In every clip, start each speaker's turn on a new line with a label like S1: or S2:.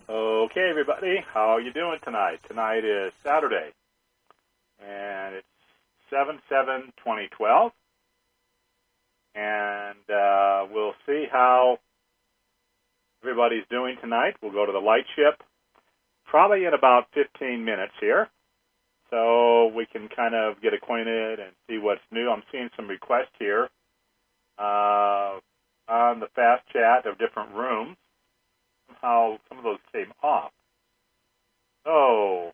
S1: Okay, everybody, how are you doing tonight? Tonight is Saturday, and it's 7/7/2012, and we'll see how everybody's doing tonight. We'll go to the light ship probably in about 15 minutes here, so we can kind of get acquainted and see what's new. I'm seeing some requests here on the fast chat of different rooms, how some of those came off. So,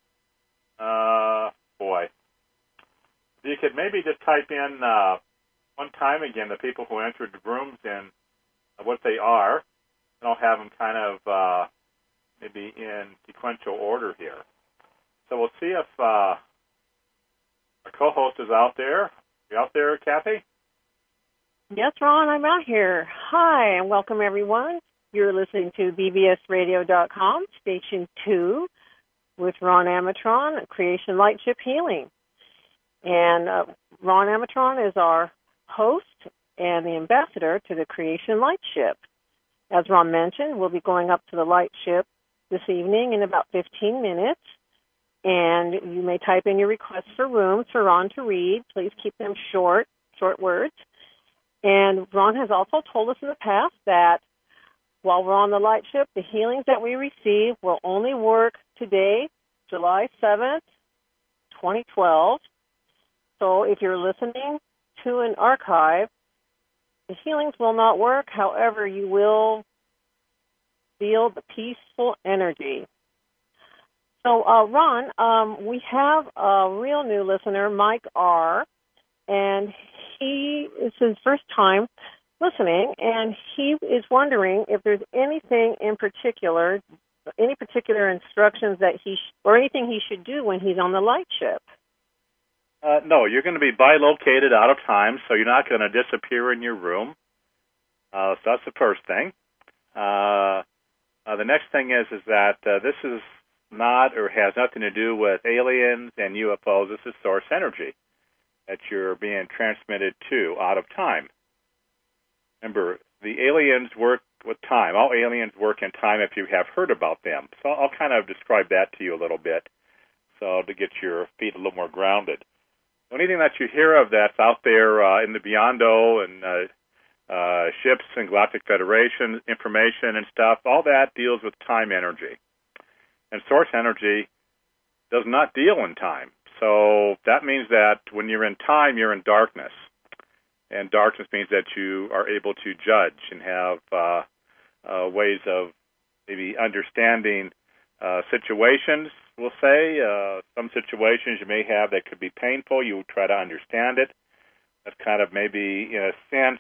S1: boy. You could maybe just type in one time again the people who entered the rooms and what they are, and I'll have them kind of maybe in sequential order here. So we'll see if our co-host is out there. You out there, Kathy?
S2: Yes, Ron, I'm out here. Hi, and welcome, everyone. You're listening to bbsradio.com, Station 2, with Ron Amatron, Creation Lightship Healing. And Ron Amatron is our host and the ambassador to the Creation Lightship. As Ron mentioned, we'll be going up to the Lightship this evening in about 15 minutes. And you may type in your requests for rooms for Ron to read. Please keep them short words. And Ron has also told us in the past that while we're on the Lightship, the healings that we receive will only work today, July 7th, 2012. So if you're listening to an archive, the healings will not work. However, you will feel the peaceful energy. So, Ron, we have a real new listener, Mike R., and it's his first time listening, and he is wondering if there's anything in particular, any particular instructions that or anything he should do when he's on the Lightship.
S1: No, you're going to be bilocated out of time, so you're not going to disappear in your room. So that's the first thing. The next thing is that this is not or has nothing to do with aliens and UFOs. This is source energy that you're being transmitted to out of time. Remember, the aliens work with time. All aliens work in time if you have heard about them. So I'll kind of describe that to you a little bit, so to get your feet a little more grounded. Anything that you hear of that's out there in the Beyond-O and ships and Galactic Federation information and stuff, all that deals with time energy. And source energy does not deal in time. So that means that when you're in time, you're in darkness. And darkness means that you are able to judge and have ways of maybe understanding situations, we'll say. Some situations you may have that could be painful. You try to understand it. That's kind of maybe, in a sense,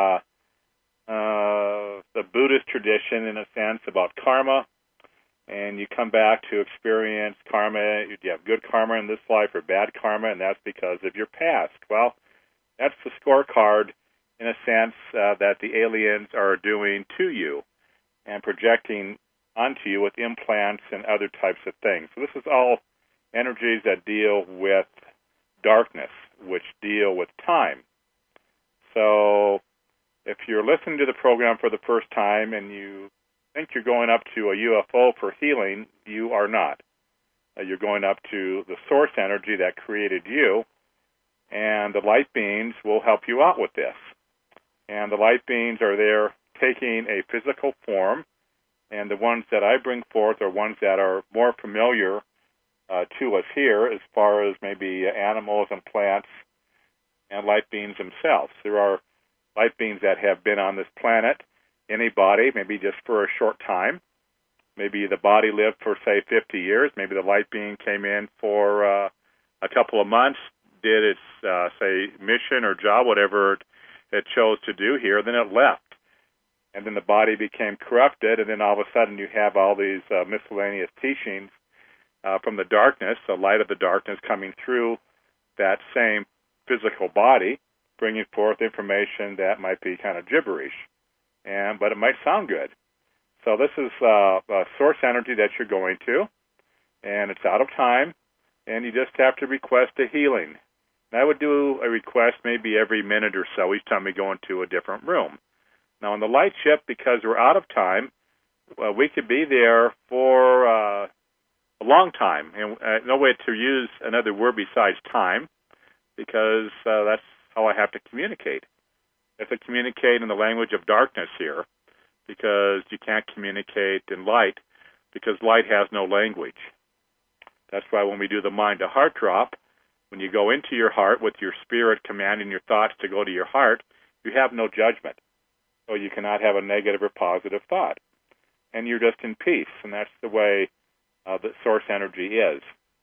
S1: the Buddhist tradition, in a sense, about karma. And you come back to experience karma. You have good karma in this life or bad karma, and that's because of your past. Well, that's the scorecard, in a sense, that the aliens are doing to you and projecting onto you with implants and other types of things. So this is all energies that deal with darkness, which deal with time. So if you're listening to the program for the first time and you think you're going up to a UFO for healing, you are not. You're going up to the source energy that created you, and the light beings will help you out with this. And the light beings are there taking a physical form, and the ones that I bring forth are ones that are more familiar to us here as far as maybe animals and plants and light beings themselves. There are light beings that have been on this planet, any body, maybe just for a short time. Maybe the body lived for, say, 50 years. Maybe the light being came in for a couple of months, did its, say, mission or job, whatever it chose to do here, then it left. And then the body became corrupted, and then all of a sudden you have all these miscellaneous teachings from the darkness, the light of the darkness coming through that same physical body, bringing forth information that might be kind of gibberish, but it might sound good. So this is a source energy that you're going to, and it's out of time, and you just have to request a healing. And I would do a request maybe every minute or so each time we go into a different room. Now, on the light ship, because we're out of time, we could be there for a long time, and no way to use another word besides time, because that's how I have to communicate. I have to communicate in the language of darkness here, because you can't communicate in light, because light has no language. That's why when we do the mind-to-heart drop, when you go into your heart with your spirit commanding your thoughts to go to your heart, you have no judgment. So you cannot have a negative or positive thought. And you're just in peace, and that's the way the source energy is.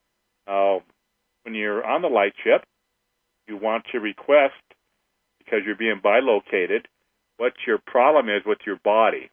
S1: When you're on the light ship, you want to request, because you're being bilocated, what your problem is with your body.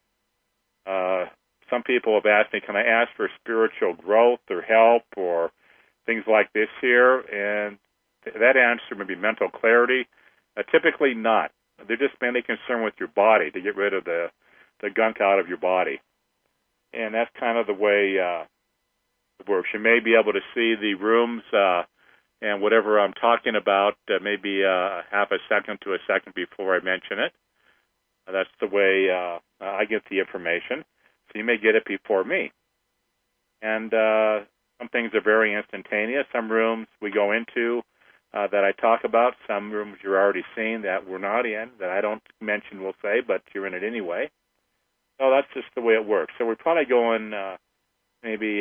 S1: Some people have asked me, can I ask for spiritual growth or help or things like this here? And that answer may be mental clarity. Typically not. They're just mainly concerned with your body, to get rid of the gunk out of your body. And that's kind of the way it works. You may be able to see the rooms and whatever I'm talking about maybe half a second to a second before I mention it. That's the way I get the information. So you may get it before me. And some things are very instantaneous. Some rooms we go into that I talk about. Some rooms you're already seeing that we're not in, that I don't mention, we'll say, but you're in it anyway. So that's just the way it works. So we're probably going maybe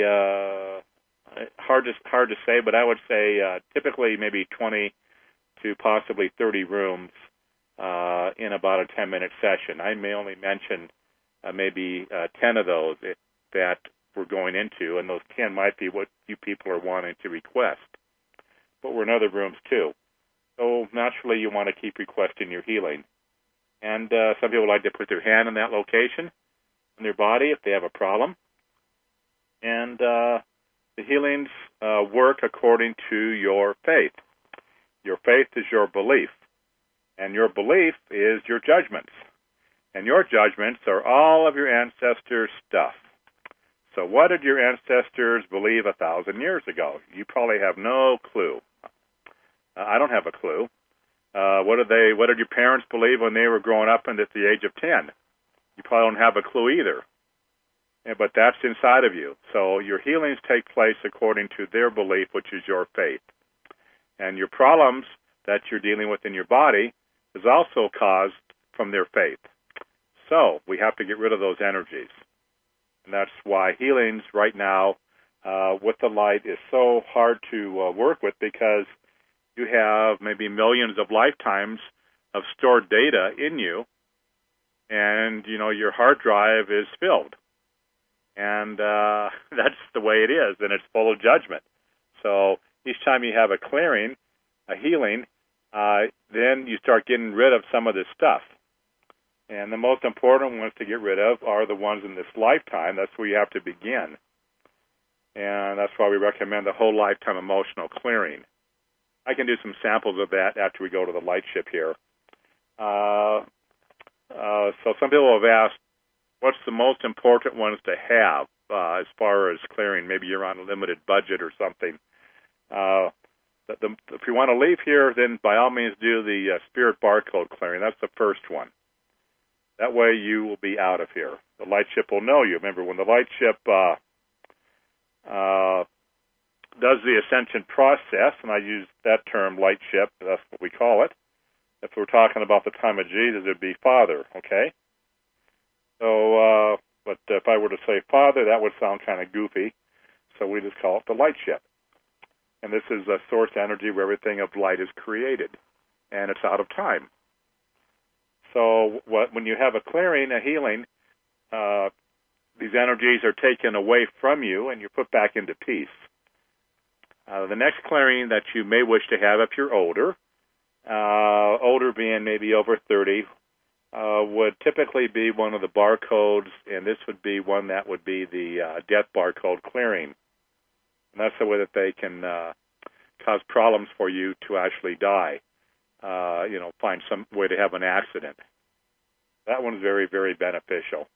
S1: hard to say, but I would say typically maybe 20 to possibly 30 rooms in about a 10-minute session. I may only mention maybe 10 of those that we're going into, and those 10 might be what you people are wanting to request. But we're in other rooms too. So naturally you want to keep requesting your healing. And some people like to put their hand in that location in their body if they have a problem. And the healings work according to your faith. Your faith is your belief. And your belief is your judgments. And your judgments are all of your ancestors' stuff. So what did your ancestors believe 1,000 years ago? You probably have no clue. I don't have a clue. What did your parents believe when they were growing up and at the age of 10? You probably don't have a clue either. But that's inside of you. So your healings take place according to their belief, which is your faith. And your problems that you're dealing with in your body is also caused from their faith. So we have to get rid of those energies. And that's why healings right now with the light is so hard to work with, because you have maybe millions of lifetimes of stored data in you, and, your hard drive is filled. And that's the way it is, and it's full of judgment. So each time you have a clearing, a healing, then you start getting rid of some of this stuff. And the most important ones to get rid of are the ones in this lifetime. That's where you have to begin. And that's why we recommend the whole lifetime emotional clearing. I can do some samples of that after we go to the light ship here. So some people have asked, what's the most important ones to have as far as clearing? Maybe you're on a limited budget or something. If you want to leave here, then by all means do the spirit barcode clearing. That's the first one. That way you will be out of here. The light ship will know you. Remember, when the light ship does the ascension process, and I use that term, light ship, that's what we call it. If we're talking about the time of Jesus, it would be Father, okay? So, but if I were to say Father, that would sound kind of goofy, so we just call it the light ship. And this is a source energy where everything of light is created, and it's out of time. So when you have a clearing, a healing, these energies are taken away from you, and you're put back into peace. The next clearing that you may wish to have if you're older being maybe over 30, would typically be one of the barcodes, and this would be one that would be the death barcode clearing. And that's the way that they can cause problems for you to actually die. Find some way to have an accident. That one's very, very beneficial.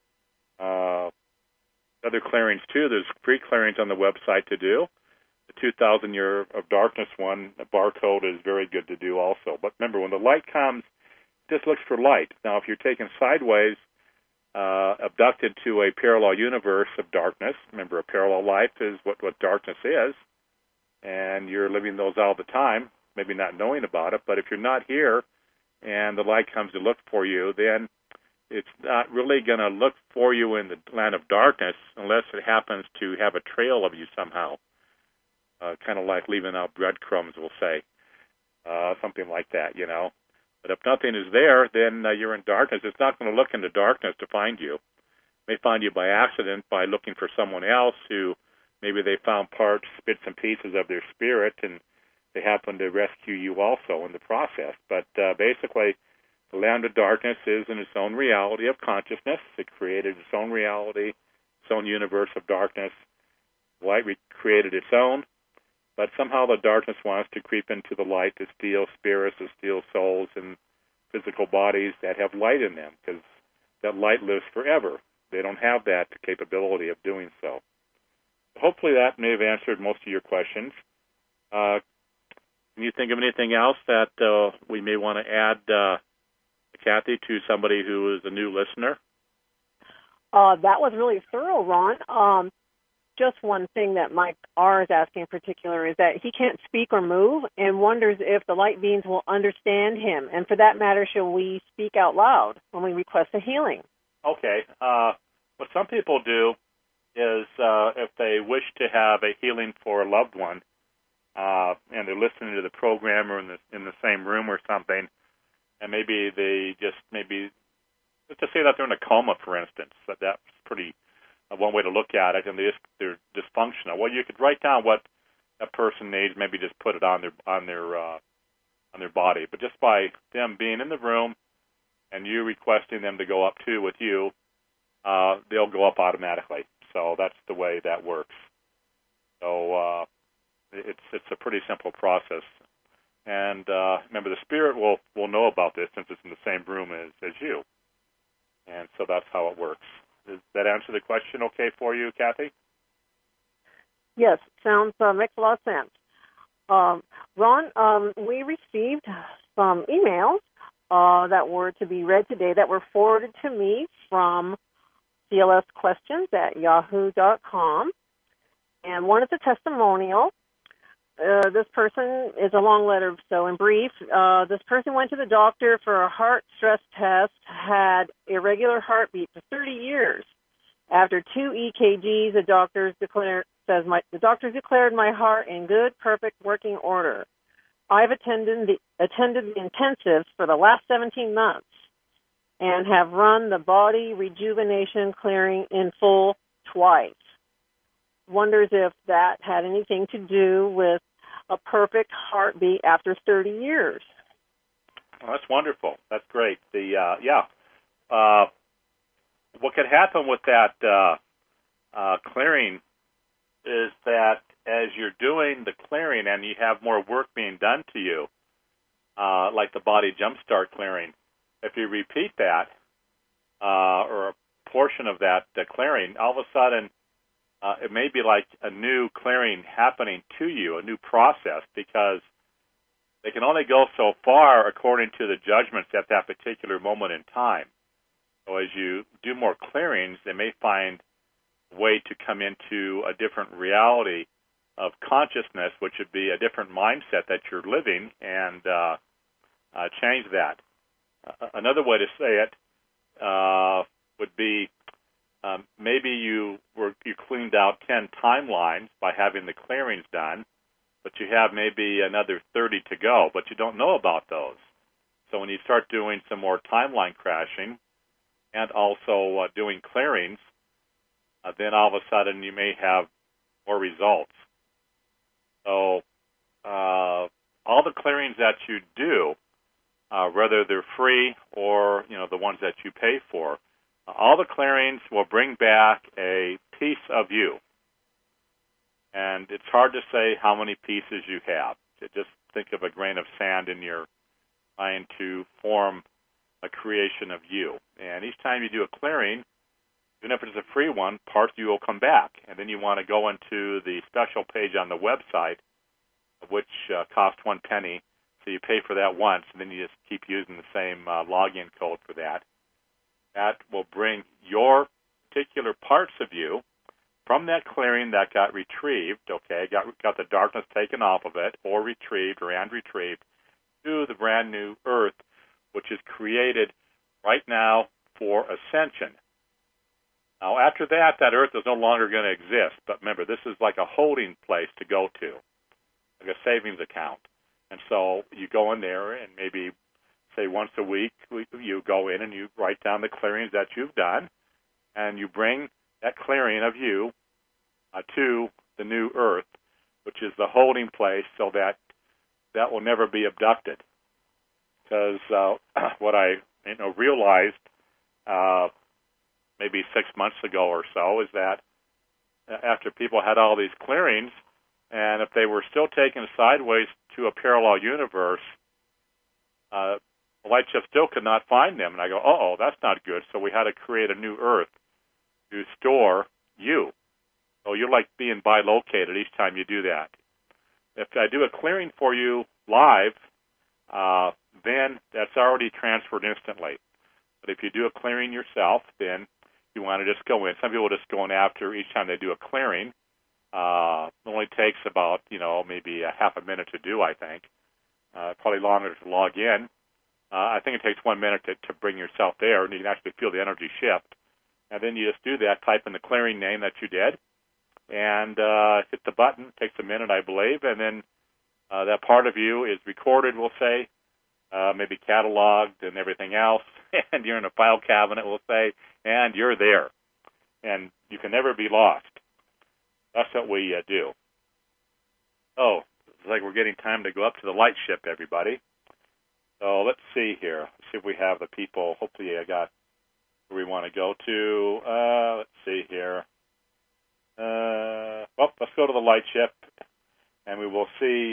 S1: Other clearings, too, there's free clearings on the website to do. The 2,000 Year of Darkness one, the barcode is very good to do also. But remember, when the light comes, just looks for light. Now, if you're taken sideways, abducted to a parallel universe of darkness. Remember, a parallel life is what darkness is, and you're living those all the time, maybe not knowing about it. But if you're not here and the light comes to look for you, then it's not really going to look for you in the land of darkness unless it happens to have a trail of you somehow, kind of like leaving out breadcrumbs, we'll say, something like that, you know. But if nothing is there, then you're in darkness. It's not going to look into darkness to find you. It may find you by accident by looking for someone else who maybe they found parts, bits and pieces of their spirit, and they happen to rescue you also in the process. But basically, the land of darkness is in its own reality of consciousness. It created its own reality, its own universe of darkness. Light created its own. But somehow the darkness wants to creep into the light to steal spirits, to steal souls and physical bodies that have light in them, because that light lives forever. They don't have that capability of doing so. Hopefully that may have answered most of your questions. Can you think of anything else that we may want to add, Kathy, to somebody who is a new listener?
S2: That was really thorough, Ron. Just one thing that Mike R. is asking in particular is that he can't speak or move and wonders if the light beings will understand him. And for that matter, shall we speak out loud when we request a healing?
S1: Okay. What some people do is if they wish to have a healing for a loved one and they're listening to the program or in the same room or something, and maybe they just let's just say that they're in a coma, for instance. That's pretty one way to look at it, and they're dysfunctional. Well, you could write down what that person needs, maybe just put it on their body. But just by them being in the room and you requesting them to go up too with you, they'll go up automatically. So that's the way that works. So it's a pretty simple process. And remember, the spirit will know about this since it's in the same room as you. And so that's how it works. Does that answer the question okay for you, Kathy?
S2: Yes, sounds makes a lot of sense. Ron, we received some emails that were to be read today that were forwarded to me from clsquestions@yahoo.com. And one is a testimonial. This person is a long letter, so in brief, this person went to the doctor for a heart stress test, had irregular heartbeat for 30 years. After 2 EKGs, the doctors declared my heart in good, perfect working order. I've attended the intensives for the last 17 months and have run the body rejuvenation clearing in full twice. Wonders if that had anything to do with a perfect heartbeat after 30 years.
S1: Well, that's wonderful. That's great. What could happen with that clearing is that as you're doing the clearing and you have more work being done to you, like the body jumpstart clearing, if you repeat that or a portion of that clearing, all of a sudden it may be like a new clearing happening to you, a new process, because they can only go so far according to the judgments at that particular moment in time. So as you do more clearings, they may find a way to come into a different reality of consciousness, which would be a different mindset that you're living, and change that. Another way to say it would be maybe you cleaned out 10 timelines by having the clearings done, but you have maybe another 30 to go, but you don't know about those. So when you start doing some more timeline crashing and also doing clearings, then all of a sudden you may have more results. So all the clearings that you do, whether they're free or the ones that you pay for, all the clearings will bring back a piece of you. And it's hard to say how many pieces you have. Just think of a grain of sand in your mind to form a creation of you. And each time you do a clearing, even if it's a free one, part of you will come back. And then you want to go into the special page on the website, which costs 1 penny. So you pay for that once, and then you just keep using the same login code for that. that will bring your particular parts of you from that clearing that got retrieved, okay, got the darkness taken off of it, or retrieved, to the brand new earth, which is created right now for ascension. Now, after that earth is no longer going to exist. But remember, this is like a holding place to go to, like a savings account. And so you go in there and maybe, say, once a week, you go in and you write down the clearings that you've done, and you bring that clearing of you to the new earth, which is the holding place, so that will never be abducted. Because what I realized maybe 6 months ago or so is that after people had all these clearings, and if they were still taken sideways to a parallel universe, the light ship still could not find them. And I go, that's not good. So we had to create a new earth to store you. So you're like being bilocated each time you do that. If I do a clearing for you live, then that's already transferred instantly. But if you do a clearing yourself, then you want to just go in. Some people just go in after each time they do a clearing. It only takes about, maybe a half a minute to do, I think. Probably longer to log in. I think it takes 1 minute to bring yourself there, and you can actually feel the energy shift. And then you just do that, type in the clearing name that you did, and hit the button. It takes a minute, I believe, and then that part of you is recorded, we'll say, maybe cataloged and everything else, and you're in a file cabinet, we'll say, and you're there. And you can never be lost. That's what we do. Oh, it's like we're getting time to go up to the light ship, everybody. So let's see here. Let's see if we have the people. Hopefully I got where we want to go to. Let's see here. Let's go to the light ship, and we will see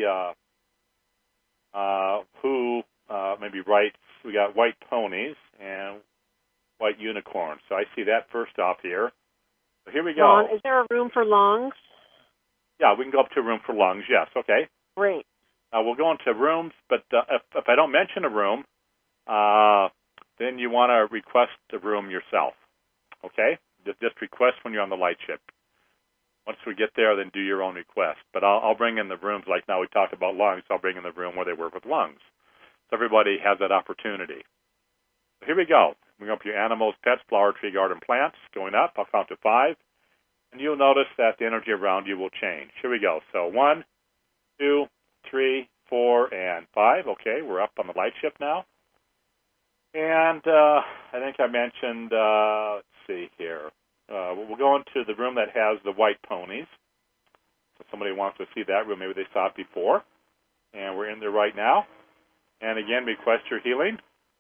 S1: who maybe writes. We got white ponies and white unicorns. So I see that first off here. So here we go.
S2: Ron, is there a room for lungs?
S1: Yeah, we can go up to a room for lungs. Yes, okay.
S2: Great.
S1: We'll go into rooms, but if I don't mention a room, then you want to request a room yourself, okay? Just request when you're on the light ship. Once we get there, then do your own request. But I'll bring in the rooms, like now we talked about lungs, so I'll bring in the room where they work with lungs. So everybody has that opportunity. So here we go. We go up to your animals, pets, flower, tree, garden, plants. Going up, I'll count to 5. And you'll notice that the energy around you will change. Here we go. So 1, 2, 3, 4, and 5. Okay, we're up on the light ship now. And I think I mentioned, let's see here. We'll go into the room that has the white ponies. So somebody wants to see that room. Maybe they saw it before. And we're in there right now. And again, request your healing.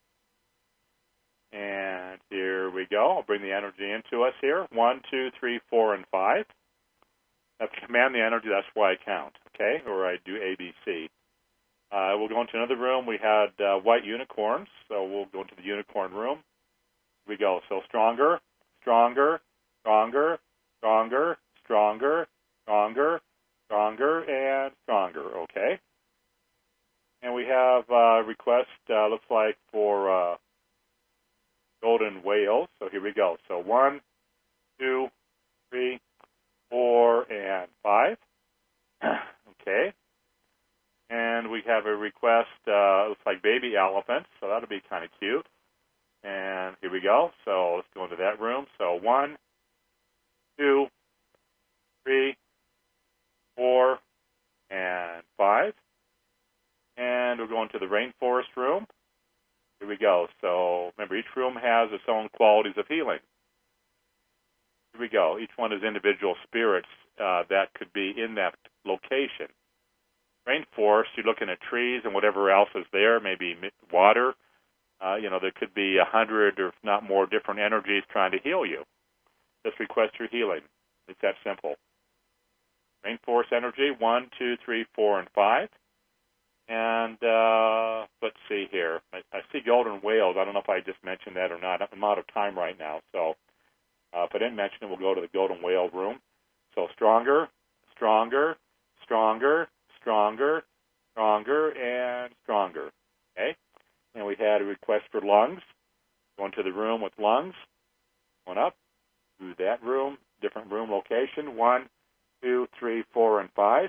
S1: And here we go. I'll bring the energy into us here. 1, 2, 3, 4, and 5. I have to command the energy. That's why I count, okay? Or I do ABC. We'll go into another room. We had white unicorns, so we'll go into the unicorn room. Here we go. So stronger, stronger, stronger, stronger, stronger, stronger, stronger, and stronger, okay? And we have a request, looks like, for golden whales. So here we go. So 1, 2, 3, 4, and 5. Okay. And we have a request, looks like baby elephants, so that'll be kind of cute. And here we go. So let's go into that room. So 1, 2, 3, 4, and 5. And we're going to the rainforest room. Here we go. So remember, each room has its own qualities of healing. Here we go. Each one is individual spirits that could be in that location. Rainforest, you're looking at trees and whatever else is there, maybe water. There could be 100 or if not more different energies trying to heal you. Just request your healing. It's that simple. Rainforest energy, 1, 2, 3, 4, and 5. And let's see here. I see golden whales. I don't know if I just mentioned that or not. I'm out of time right now. So if I didn't mention it, we'll go to the golden whale room. So stronger, stronger, stronger, stronger, stronger, and stronger. Okay? And we had a request for lungs. Going into the room with lungs. One up to that room, different room location. 1, 2, 3, 4, and 5.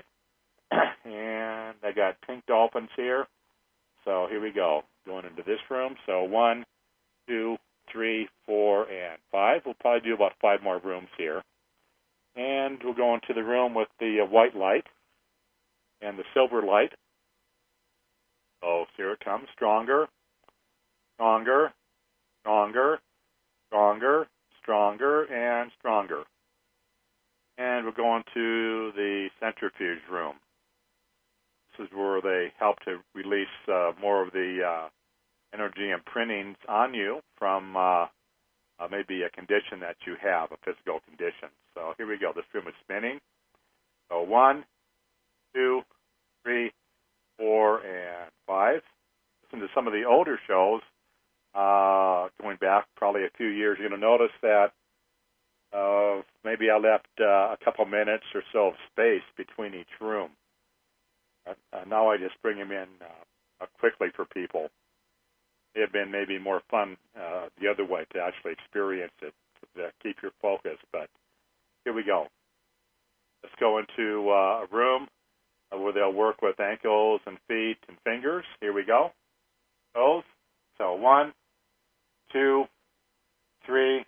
S1: And I got pink dolphins here. So here we go. Going into this room. So 1, 2, 3, 4, and 5. We'll probably do about 5 more rooms here. And we'll go into the room with the white light and the silver light. So here it comes. Stronger, stronger, stronger, stronger, stronger, and stronger. And we're going to the centrifuge room. This is where they help to release more of the energy imprintings on you from maybe a condition that you have, a physical condition. So here we go. This room is spinning. So 1, 2, 3, 4, and 5. Listen to some of the older shows, going back probably a few years. You're going to notice that maybe I left a couple minutes or so of space between each room. Now I just bring them in quickly for people. It had been maybe more fun the other way to actually experience it, to keep your focus. But here we go. Let's go into a room where they'll work with ankles and feet and fingers. Here we go. Those. So 1, 2, 3,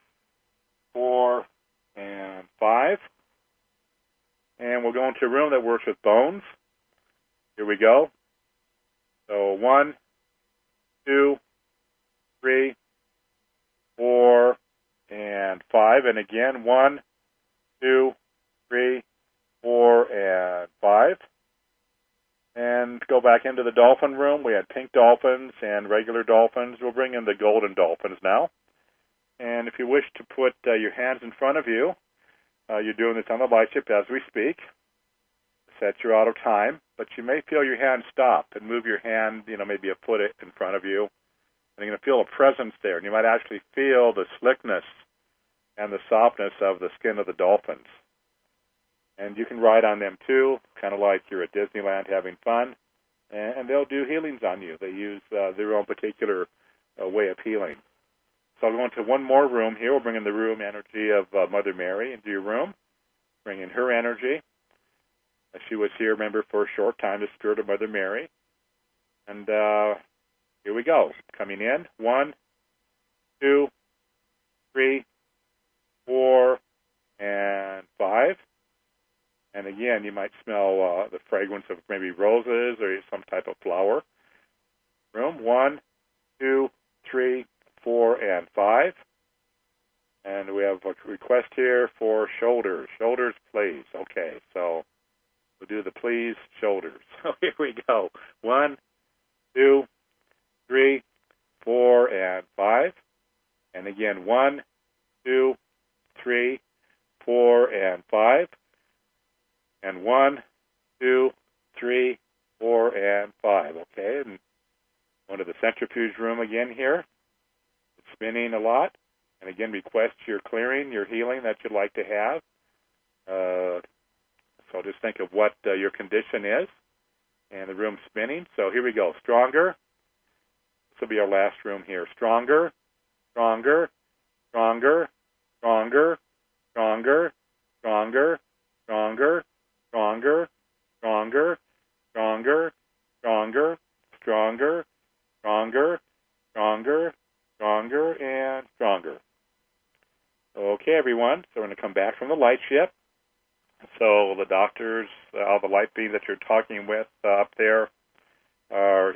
S1: 4, and 5. And we'll go into a room that works with bones. Here we go. So 1, 2, 3, 4, and 5. And again, 1, 2, 3, 4, and 5. And go back into the dolphin room. We had pink dolphins and regular dolphins. We'll bring in the golden dolphins now. And if you wish to put your hands in front of you, you're doing this on the light ship as we speak. Set you're out of time, but you may feel your hand stop and move your hand, maybe a foot in front of you. And you're going to feel a presence there. And you might actually feel the slickness and the softness of the skin of the dolphins. And you can ride on them too, kind of like you're at Disneyland having fun. And they'll do healings on you. They use their own particular way of healing. So I'll go into one more room here. We'll bring in the room energy of Mother Mary into your room. Bring in her energy. She was here, remember, for a short time, the spirit of Mother Mary. And here we go. Coming in. 1, 2, 3, 4, and 5. And again, you might smell the fragrance of maybe roses or some type of flower. Room 1, 2, 3, 4, and 5. And we have a request here for shoulders. Shoulders, please. Okay, so we'll do the please shoulders. So here we go. 1, 2, 3, 4, and 5. And again, 1, 2, 3, 4, and 5. And 1, 2, 3, 4, and 5. Okay, and one to the centrifuge room again here. It's spinning a lot. And again, request your clearing, your healing that you'd like to have. So just think of what your condition is. And the room's spinning. So here we go. Stronger. This will be our last room here. Stronger, stronger, stronger, stronger, stronger, stronger, stronger, stronger, stronger, stronger, stronger, stronger, stronger, stronger, stronger, and stronger. Okay, everyone. So we're going to come back from the light ship. So the doctors, all the light beings that you're talking with up there are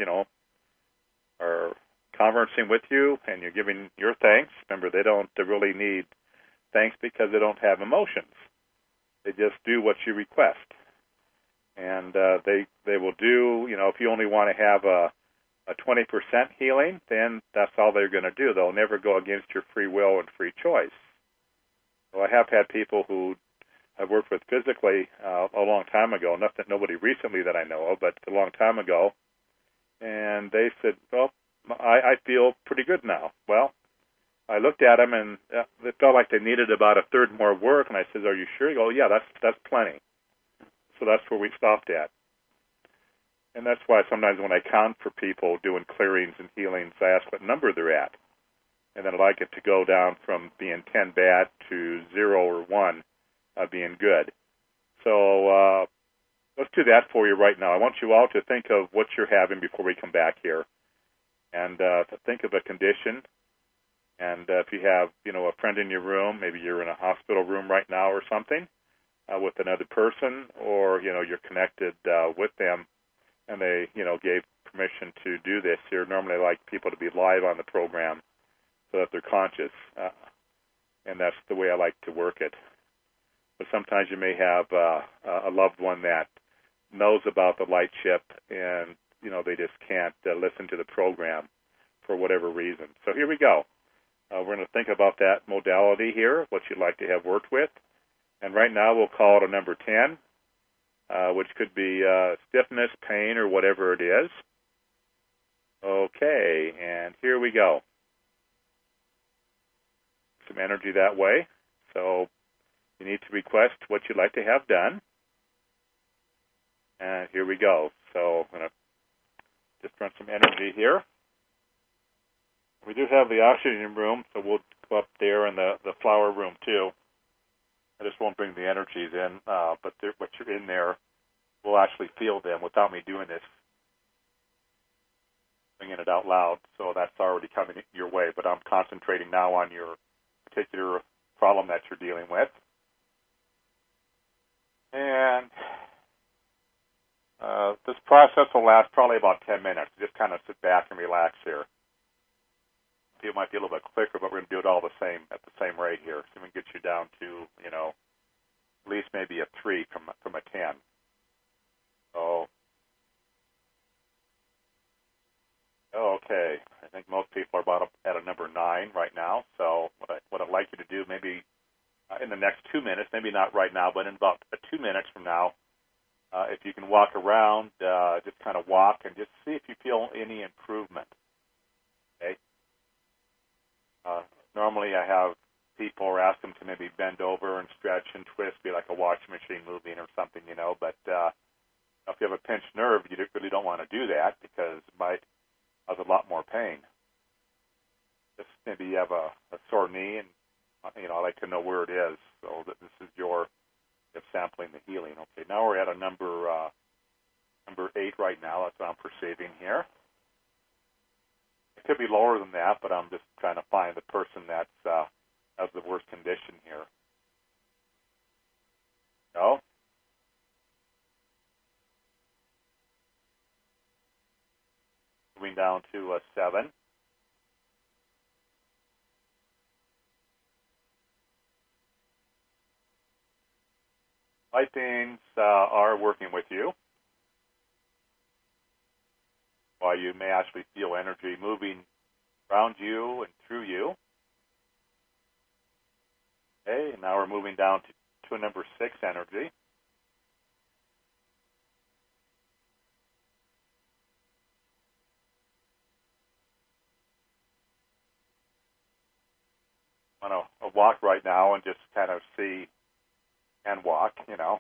S1: conversing with you, and you're giving your thanks. Remember, they don't really need thanks because they don't have emotions. They just do what you request. And they will do, if you only want to have a 20% healing, then that's all they're going to do. They'll never go against your free will and free choice. So I have had people who I've worked with physically a long time ago, nobody recently that I know of, but a long time ago, and they said, well, I feel pretty good now. Well, I looked at them, and it felt like they needed about a third more work, and I said, are you sure? You go, yeah, that's plenty. So that's where we stopped at. And that's why sometimes when I count for people doing clearings and healings, I ask what number they're at. and then I'd like it to go down from being 10 bad to 0 or 1 being good. So let's do that for you right now. I want you all to think of what you're having before we come back here, and think of a condition. And if you have, a friend in your room, maybe you're in a hospital room right now or something with another person, or, you're connected with them, and they, gave permission to do this here. Normally I like people to be live on the program so that they're conscious, and that's the way I like to work it. But sometimes you may have a loved one that knows about the light chip, and, they just can't listen to the program for whatever reason. So here we go. We're going to think about that modality here, what you'd like to have worked with. And right now we'll call it a number 10, which could be stiffness, pain, or whatever it is. Okay, and here we go. Some energy that way. So you need to request what you'd like to have done. And here we go. So I'm going to just run some energy here. We do have the oxygen room, so we'll go up there in the flower room too. I just won't bring the energies in, but what you're in there, we'll actually feel them without me doing this, bringing it out loud. So that's already coming your way, but I'm concentrating now on your particular problem that you're dealing with. And this process will last probably about 10 minutes. Just kind of sit back and relax here. It might be a little bit quicker, but we're going to do it all at the same rate here. So we can get you down to, at least maybe a 3 from a 10. So, okay. I think most people are about at a number 9 right now. So what I'd like you to do, maybe in the next 2 minutes, maybe not right now, but in about 2 minutes from now, if you can walk around, just kind of walk and just see if you feel any improvement. Okay. Normally I have people or ask them to maybe bend over and stretch and twist, be like a washing machine moving or something, but if you have a pinched nerve, you really don't want to do that because it might cause a lot more pain. Just maybe you have a sore knee, and, I like to know where it is, so that this is your sampling the healing. Okay, now we're at a number 8 right now. That's what I'm perceiving here. It could be lower than that, but I'm just trying to find the person that's has the worst condition here. No? Moving down to a 7. Light beings are working with you. While you may actually feel energy moving around you and through you. Okay, and now we're moving down to a number 6 energy. I'm going to walk right now and just kind of see and walk,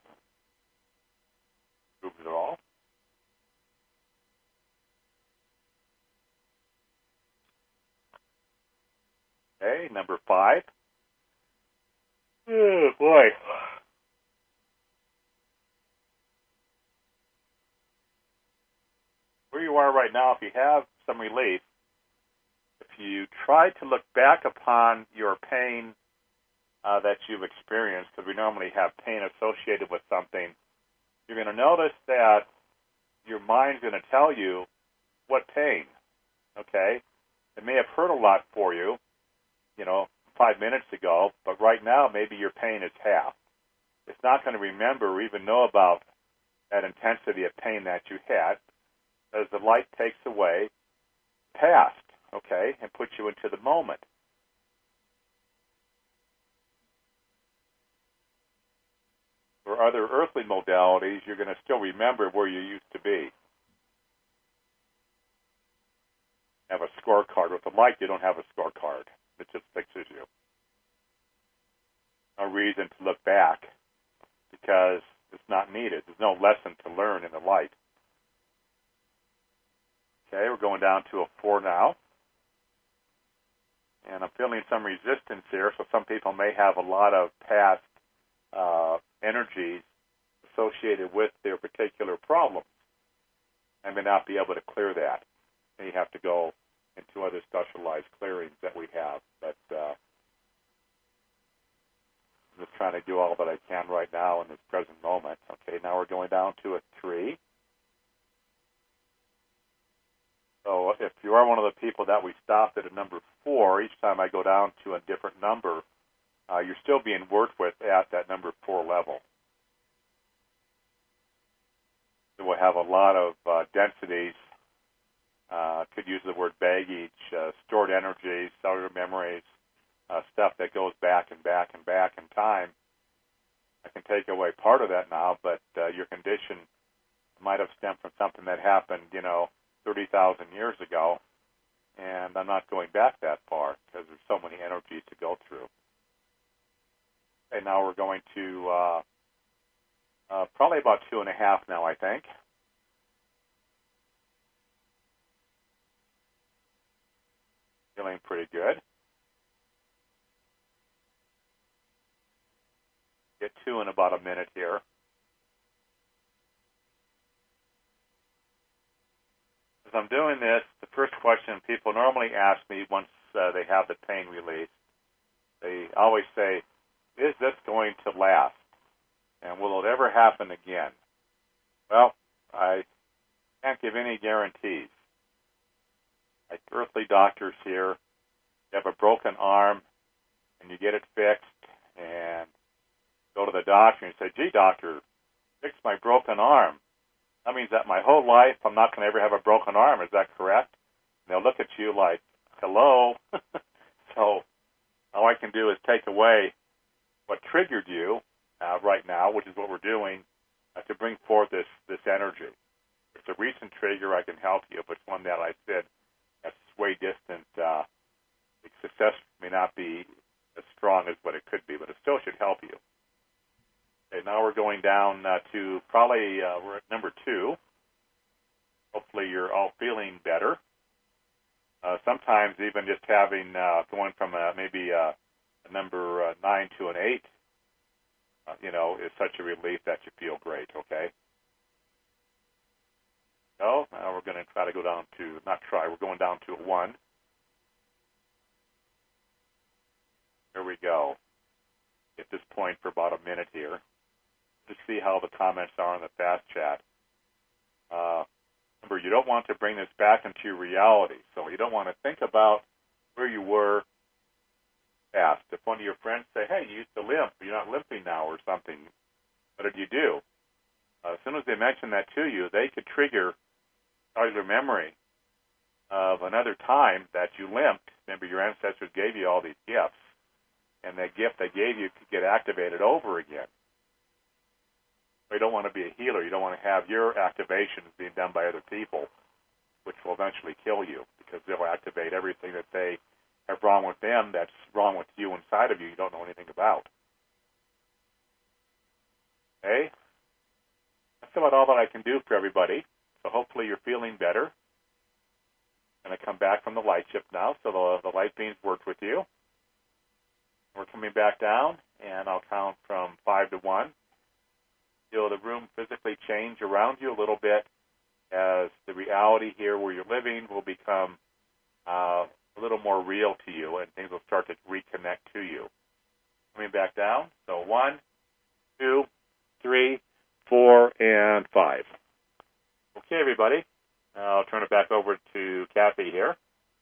S1: move it all. Okay, number 5. Oh, boy. Where you are right now, if you have some relief, if you try to look back upon your pain that you've experienced, because we normally have pain associated with something, you're going to notice that your mind's going to tell you what pain, okay? It may have hurt a lot for you, 5 minutes ago, but right now maybe your pain is half. It's not going to remember or even know about that intensity of pain that you had, as the light takes away past, okay, and puts you into the moment. For other earthly modalities, you're going to still remember where you used to be. Have a scorecard. With the light, you don't have a scorecard. It just fixes you. No reason to look back because it's not needed. There's no lesson to learn in the light. Okay, we're going down to a 4 now. And I'm feeling some resistance here, so some people may have a lot of past energies associated with their particular problem. I may not be able to clear that. And you have to go into other specialized clearings that we have. But I'm just trying to do all that I can right now in this present moment. Okay, now we're going down to a 3. So if you are one of the people that we stopped at a number 4, each time I go down to a different number, you're still being worked with at that number 4 level. So we'll have a lot of densities, could use the word baggage, stored energies, cellular memories, stuff that goes back and back and back in time. I can take away part of that now, but your condition might have stemmed from something that happened, 30,000 years ago, and I'm not going back that far because there's so many energies to go through. Okay, now we're going to probably about 2.5 now, I think. Feeling pretty good. Get 2 in about a minute here. As I'm doing this, the first question people normally ask me once they have the pain released, they always say, is this going to last? And will it ever happen again? Well, I can't give any guarantees. Like earthly doctors here, you have a broken arm and you get it fixed and go to the doctor and say, gee, doctor, fix my broken arm. That means that my whole life I'm not going to ever have a broken arm. Is that correct? And they'll look at you like, hello? So all I can do is take away what triggered you right now, which is what we're doing, to bring forth this energy. If it's a recent trigger, I can help you. If it's one that I said that's way distant, the success may not be as strong as what it could be, but it still should help you. Okay, now we're going down to probably, we're at number 2. Hopefully you're all feeling better. Sometimes even just having, going from maybe a number 9 to an 8, is such a relief that you feel great, okay? So now we're going to try to go down to, we're going down to a 1. Here we go. At this point for about a minute here, to see how the comments are in the fast chat. Remember, you don't want to bring this back into your reality, so you don't want to think about where you were past. If one of your friends say, hey, you used to limp, you're not limping now or something, what did you do? As soon as they mention that to you, they could trigger cellular memory of another time that you limped. Remember, your ancestors gave you all these gifts, and that gift they gave you could get activated over again. You don't want to be a healer. You don't want to have your activations being done by other people, which will eventually kill you because they'll activate everything that they have wrong with them that's wrong with you inside of you you don't know anything about. Okay? That's about all that I can do for everybody. So hopefully you're feeling better. I'm going to come back from the light shift now, so the light beams worked with you. We're coming back down, and I'll count from 5 to 1. Feel the room physically change around you a little bit as the reality here where you're living will become a little more real to you, and things will start to reconnect to you. Coming back down. So 1, 2, 3, 4, and 5. Okay, everybody. I'll turn it back over to Kathy here.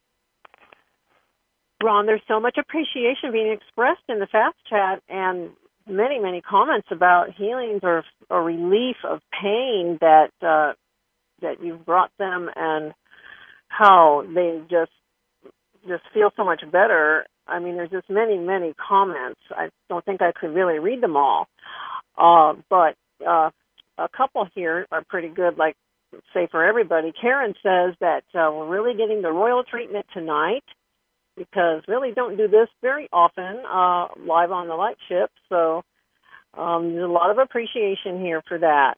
S2: Ron, there's so much appreciation being expressed in the fast chat and many, many comments about healings or relief of pain that you've brought them and how they just feel so much better. I mean, there's just many, many comments. I don't think I could really read them all. But a couple here are pretty good, like, say for everybody. Karen says that we're really getting the royal treatment tonight, because really don't do this very often live on the light ship. So there's a lot of appreciation here for that.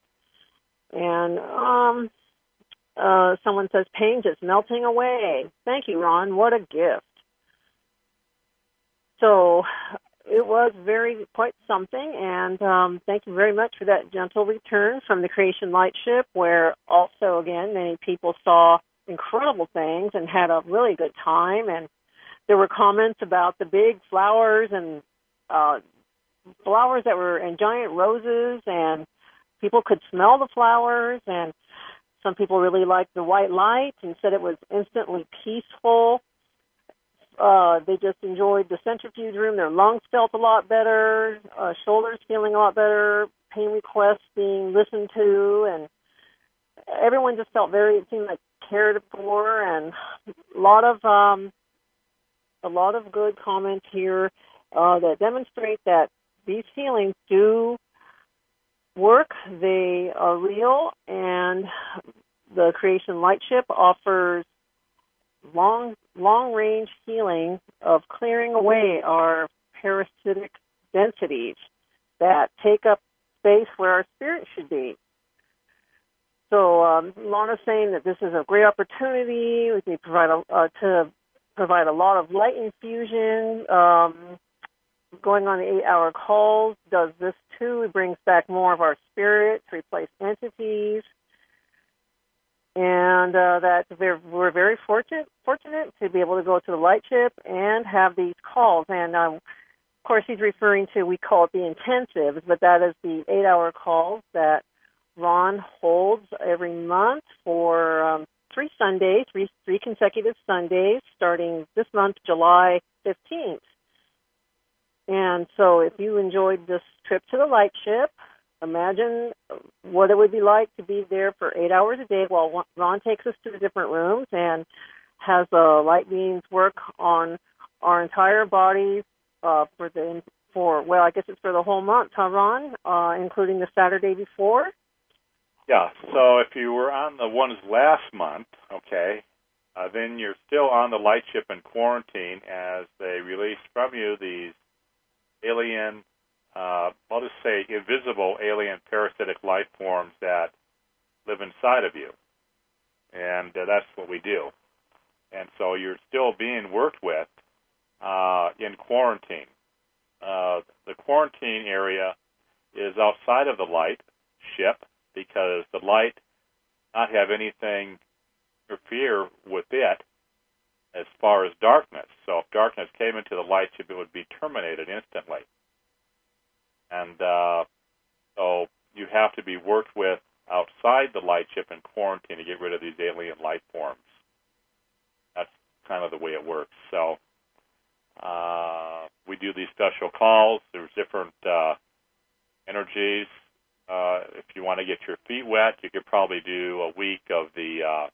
S2: And someone says, pain just melting away. Thank you, Ron. What a gift. So it was quite something, and thank you very much for that gentle return from the Creation Lightship, where also, again, many people saw incredible things and had a really good time, and there were comments about the big flowers and flowers that were in giant roses, and people could smell the flowers, and some people really liked the white light and said it was instantly peaceful. They just enjoyed the centrifuge room. Their lungs felt a lot better, shoulders feeling a lot better, pain requests being listened to, and everyone just felt it seemed like cared for, and a lot of good comments here that demonstrate that these healings do work. They are real, and the Creation Lightship offers long-range healing of clearing away our parasitic densities that take up space where our spirit should be. So Lana's saying that this is a great opportunity. We can provide a lot of light infusion. Going on the 8-hour calls does this too. It brings back more of our spirit to replace entities. And that we're very fortunate to be able to go to the Lightship and have these calls. And of course, he's referring to, we call it the intensives, but that is the 8-hour calls that Ron holds every month for 3 Sundays, three consecutive Sundays, starting this month, July 15th. And so if you enjoyed this trip to the Lightship, imagine what it would be like to be there for 8 hours a day while Ron takes us to the different rooms and has the light beams work on our entire bodies I guess it's for the whole month, huh, Ron? Including the Saturday before?
S1: Yeah, so if you were on the ones last month, okay, then you're still on the Lightship in quarantine as they release from you these alien, I'll just say invisible alien parasitic life forms that live inside of you. And that's what we do. And so you're still being worked with in quarantine. The quarantine area is outside of the light ship because the light not have anything interfere with it as far as darkness. So if darkness came into the light ship, it would be terminated instantly. And so you have to be worked with outside the light ship in quarantine to get rid of these alien life forms. That's kind of the way it works. So we do these special calls. There's different energies. If you want to get your feet wet, you could probably do a week of the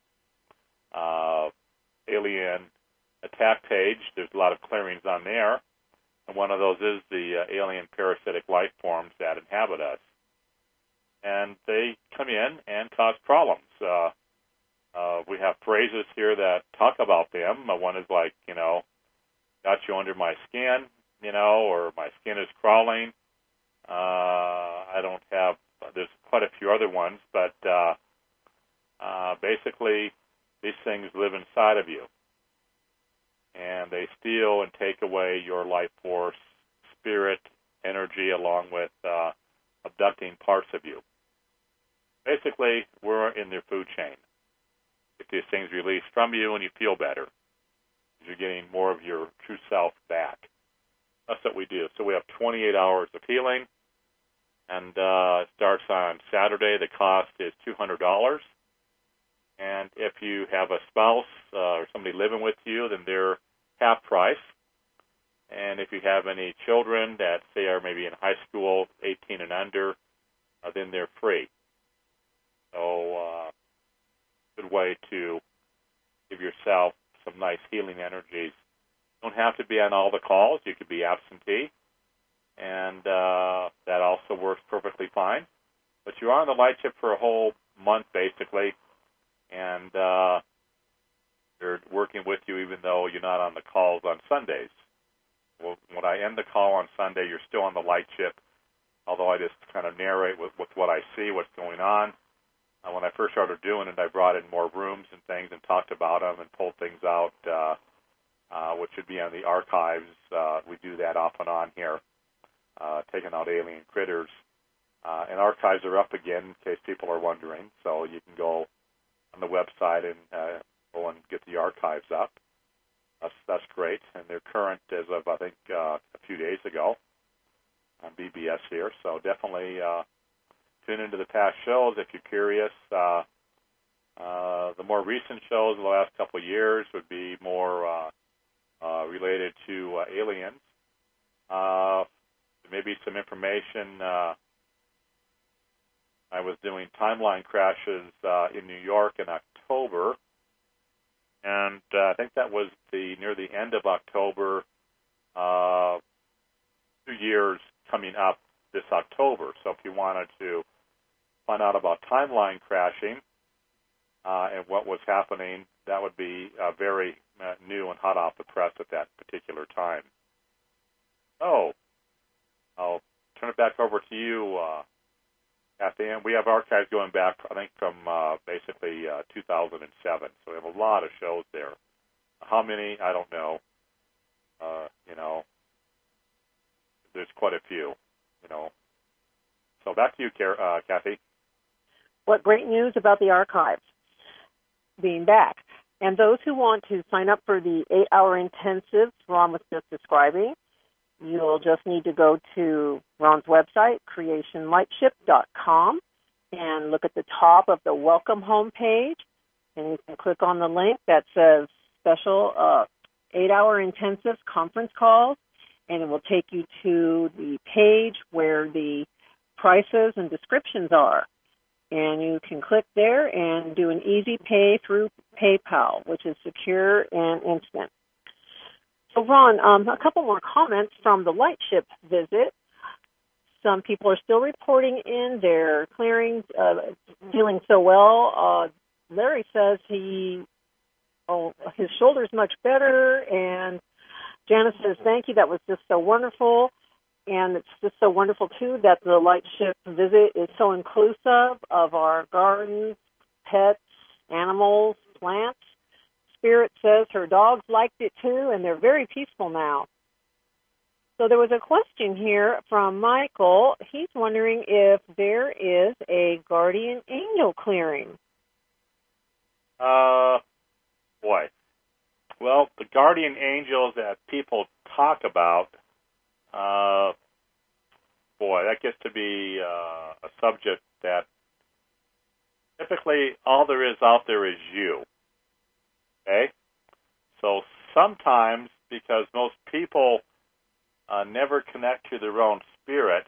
S1: alien attack page. There's a lot of clearings on there. And one of those is the alien parasitic life forms that inhabit us. And they come in and cause problems. We have phrases here that talk about them. One is like, got you under my skin, or my skin is crawling. There's quite a few other ones, but basically these things live inside of you. And they steal and take away your life force, spirit, energy, along with abducting parts of you. Basically, we're in their food chain. Get these things released from you and you feel better. You're getting more of your true self back. That's what we do. So we have 28 hours of healing, and it starts on Saturday. The cost is $200. And if you have a spouse or somebody living with you, then they're half price. And if you have any children that, say, are maybe in high school, 18 and under, then they're free. So good way to give yourself some nice healing energies. You don't have to be on all the calls. You could be absentee, and that also works perfectly fine. But you're on the Lightship for a whole month, basically, and they're working with you even though you're not on the calls on Sundays. Well, when I end the call on Sunday, you're still on the Lightship, although I just kind of narrate with what I see, what's going on. When I first started doing it, I brought in more rooms and things and talked about them and pulled things out which would be on the archives. We do that off and on here, taking out alien critters. And archives are up again in case people are wondering. So you can go on the website and go and get the archives up. That's great. And they're current as of, I think, a few days ago on BBS here. So definitely tune into the past shows if you're curious. The more recent shows in the last couple of years would be more related to aliens. Maybe some information. I was doing timeline crashes in New York in October, and I think that was near the end of October, 2 years coming up this October. So if you wanted to find out about timeline crashing and what was happening, that would be very new and hot off the press at that particular time. So I'll turn it back over to you, Kathy. And we have archives going back, I think, from basically 2007. So we have a lot of shows there. How many? I don't know. There's quite a few, So back to you, Kathy.
S2: What great news about the archives being back. And those who want to sign up for the 8-hour intensive Ron was just describing, you'll just need to go to Ron's website, creationlightship.com, and look at the top of the Welcome home page, and you can click on the link that says special 8-hour intensive conference calls, and it will take you to the page where the prices and descriptions are. And you can click there and do an easy pay through PayPal, which is secure and instant. So, Ron, a couple more comments from the Lightship visit. Some people are still reporting in their clearings, feeling so well. Larry says his shoulder's much better, and Janice says, thank you, that was just so wonderful. And it's just so wonderful, too, that the Lightship visit is so inclusive of our gardens, pets, animals, plants. Spirit says her dogs liked it, too, and they're very peaceful now. So there was a question here from Michael. He's wondering if there is a guardian angel clearing.
S1: Boy. Well, the guardian angels that people talk about, that gets to be a subject that typically all there is out there is you. Okay? So sometimes, because most people never connect to their own spirit,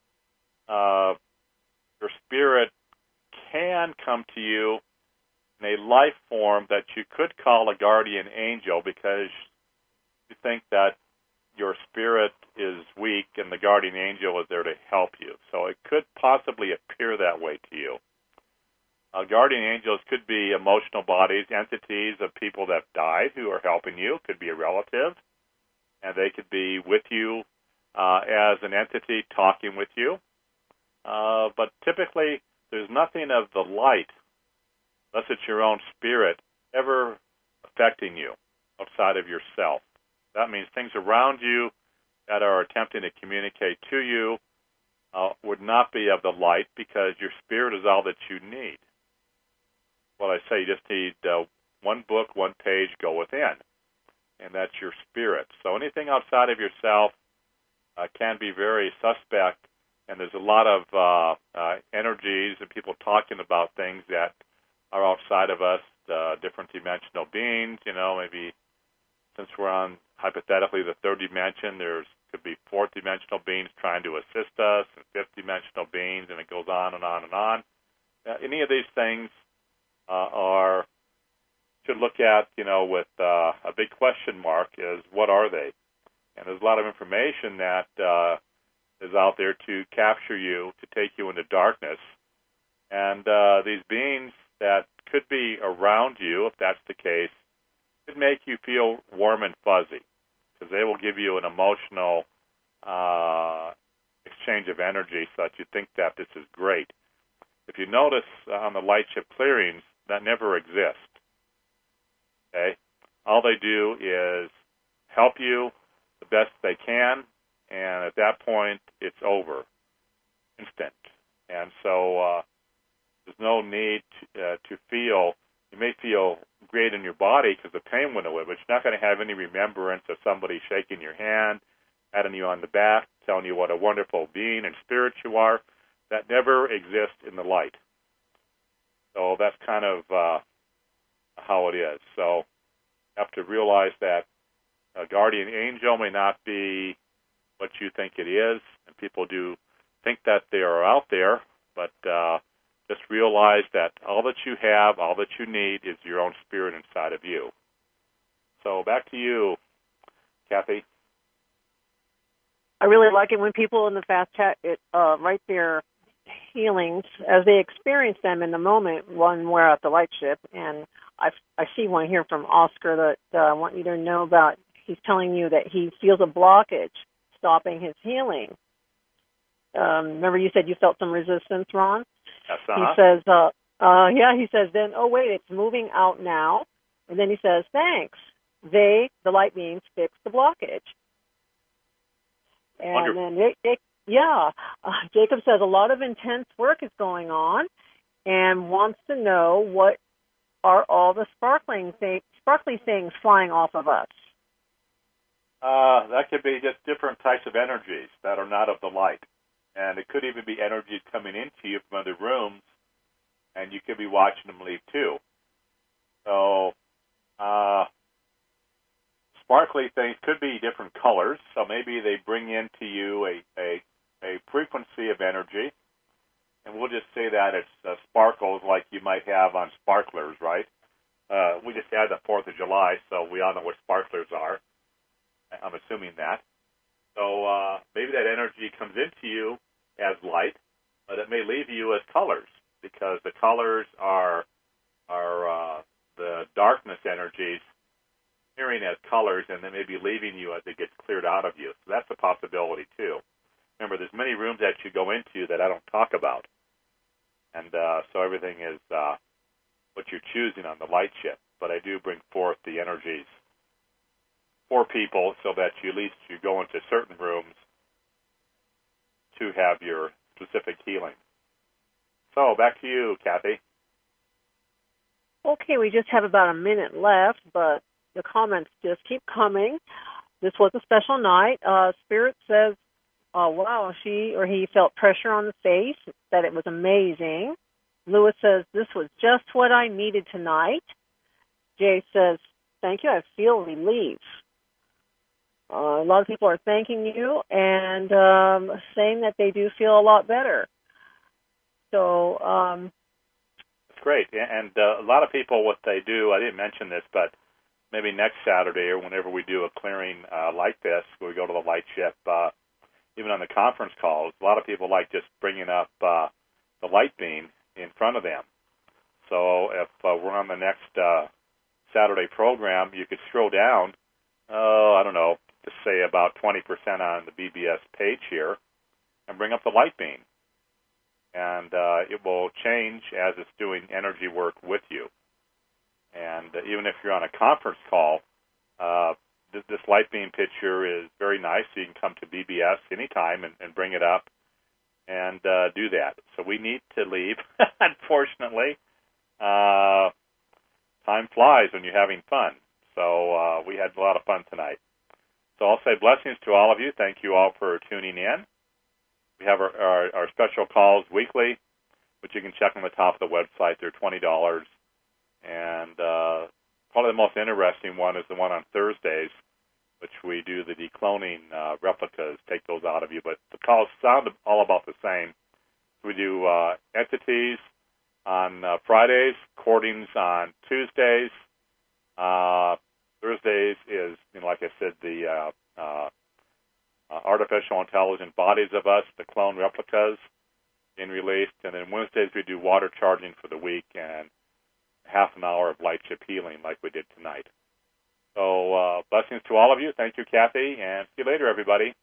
S1: your spirit can come to you in a life form that you could call a guardian angel because you think that your spirit is weak and the guardian angel is there to help you. So it could possibly appear that way to you. Guardian angels could be emotional bodies, entities of people that died who are helping you. Could be a relative, and they could be with you as an entity talking with you. But typically, there's nothing of the light, unless it's your own spirit, ever affecting you outside of yourself. That means things around you that are attempting to communicate to you would not be of the light because your spirit is all that you need. Well, I say you just need one book, one page, go within, and that's your spirit. So anything outside of yourself can be very suspect, and there's a lot of energies and people talking about things that are outside of us, different dimensional beings, maybe since we're on, hypothetically, the third dimension, could be fourth dimensional beings trying to assist us, and fifth dimensional beings, and it goes on and on and on. Any of these things should look at, with a big question mark is, what are they? And there's a lot of information that is out there to capture you, to take you into darkness. And these beings that could be around you, if that's the case, could make you feel warm and fuzzy because they will give you an emotional exchange of energy so that you think that this is great. If you notice on the Lightship clearings, that never exists. Okay? All they do is help you the best they can, and at that point, it's over, instant. And so there's no need to feel. You may feel great in your body because the pain went away, but you're not going to have any remembrance of somebody shaking your hand, patting you on the back, telling you what a wonderful being and spirit you are. That never exists in the light. So that's kind of how it is. So you have to realize that a guardian angel may not be what you think it is, and people do think that they are out there, but just realize that all that you have, all that you need is your own spirit inside of you. So back to you, Kathy.
S2: I really like it when people in the fast chat write their healings as they experience them in the moment when we're at the light ship. And I see one here from Oscar that I want you to know about. He's telling you that he feels a blockage stopping his healing. Remember you said you felt some resistance, Ron?
S1: Yes,
S2: He says, he says then, oh, wait, it's moving out now. And then he says, thanks. The light beings, fixed the blockage. And
S1: Wonderful.
S2: then, Jacob says a lot of intense work is going on and wants to know what are all the sparkly things flying off of us.
S1: That could be just different types of energies that are not of the light. And it could even be energies coming into you from other rooms, and you could be watching them leave too. So, sparkly things could be different colors. So maybe they bring into you a frequency of energy, and we'll just say that it's sparkles like you might have on sparklers, right? We just had the 4th of July, so we all know what sparklers are. I'm assuming that. So maybe that energy comes into you as light, but it may leave you as colors, because the colors are the darkness energies appearing as colors, and then maybe leaving you as it gets cleared out of you. So that's a possibility too. Remember, there's many rooms that you go into that I don't talk about, and so everything is what you're choosing on the light ship. But I do bring forth the energies for people so that you at least you go into certain rooms to have your specific healing. So back to you, Kathy.
S2: Okay, we just have about a minute left, but the comments just keep coming. This was a special night. Spirit says, wow, she or he felt pressure on the face, that it was amazing. Lewis says, this was just what I needed tonight. Jay says, thank you, I feel relief. A lot of people are thanking you and saying that they do feel a lot better. So
S1: that's great. And a lot of people, what they do, I didn't mention this, but maybe next Saturday or whenever we do a clearing like this, where we go to the light ship, even on the conference calls, a lot of people like just bringing up the light beam in front of them. So if we're on the next Saturday program, you could scroll down, I don't know, to say about 20% on the BBS page here, and bring up the light beam. And it will change as it's doing energy work with you. And even if you're on a conference call, this light beam picture is very nice. So you can come to BBS anytime and bring it up and do that. So we need to leave, unfortunately. Time flies when you're having fun. So we had a lot of fun tonight. So I'll say blessings to all of you. Thank you all for tuning in. We have our special calls weekly, which you can check on the top of the website. They're $20. And probably the most interesting one is the one on Thursdays, which we do the decloning replicas, take those out of you. But the calls sound all about the same. We do entities on Fridays, courtings on Tuesdays. Thursdays is, like I said, the artificial intelligent bodies of us, the clone replicas being released. And then Wednesdays we do water charging for the week and half an hour of light ship healing like we did tonight. So blessings to all of you. Thank you, Kathy, and see you later, everybody.